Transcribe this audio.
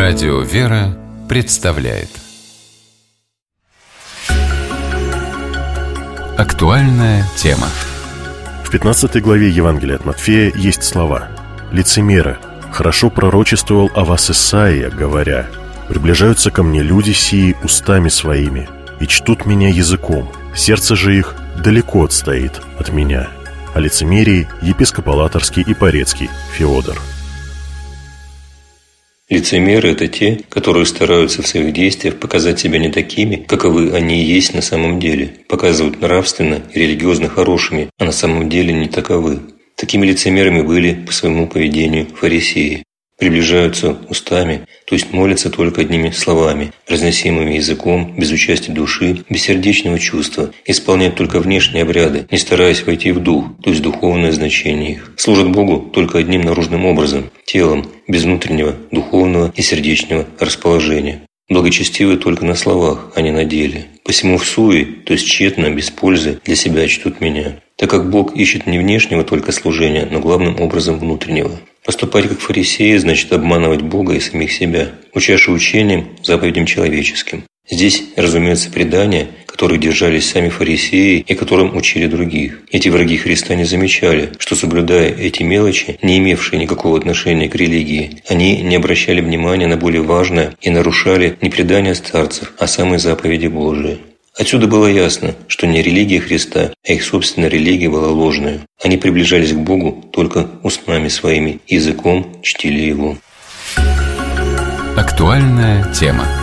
Радио «Вера» представляет актуальная тема. В 15 главе Евангелия от Матфея есть слова: «Лицемеры, хорошо пророчествовал о вас Исаия, говоря: приближаются ко мне люди сии устами своими, и чтут меня языком, сердце же их далеко отстоит от меня». О лицемерии епископ Алаторский и Порецкий Феодор. Лицемеры – это те, которые стараются в своих действиях показать себя не такими, каковы они и есть на самом деле, показывают нравственно и религиозно хорошими, а на самом деле не таковы. Такими лицемерами были по своему поведению фарисеи. Приближаются устами, то есть молятся только одними словами, разносимыми языком, без участия души, без сердечного чувства, исполняют только внешние обряды, не стараясь войти в дух, то есть духовное значение их. Служат Богу только одним наружным образом, телом, без внутреннего, духовного и сердечного расположения. Благочестивы только на словах, а не на деле. Посему всуе, то есть тщетно, без пользы, для себя чтут меня. Так как Бог ищет не внешнего только служения, но главным образом внутреннего. Поступать как фарисеи значит обманывать Бога и самих себя, учаша учением, заповедям человеческим. Здесь, разумеется, предания, которые держались сами фарисеи и которым учили других. Эти враги Христа не замечали, что, соблюдая эти мелочи, не имевшие никакого отношения к религии, они не обращали внимания на более важное и нарушали не предания старцев, а самые заповеди Божии. Отсюда было ясно, что не религия Христа, а их собственная религия была ложной. Они приближались к Богу только устами своими, языком чтили Его. Актуальная тема.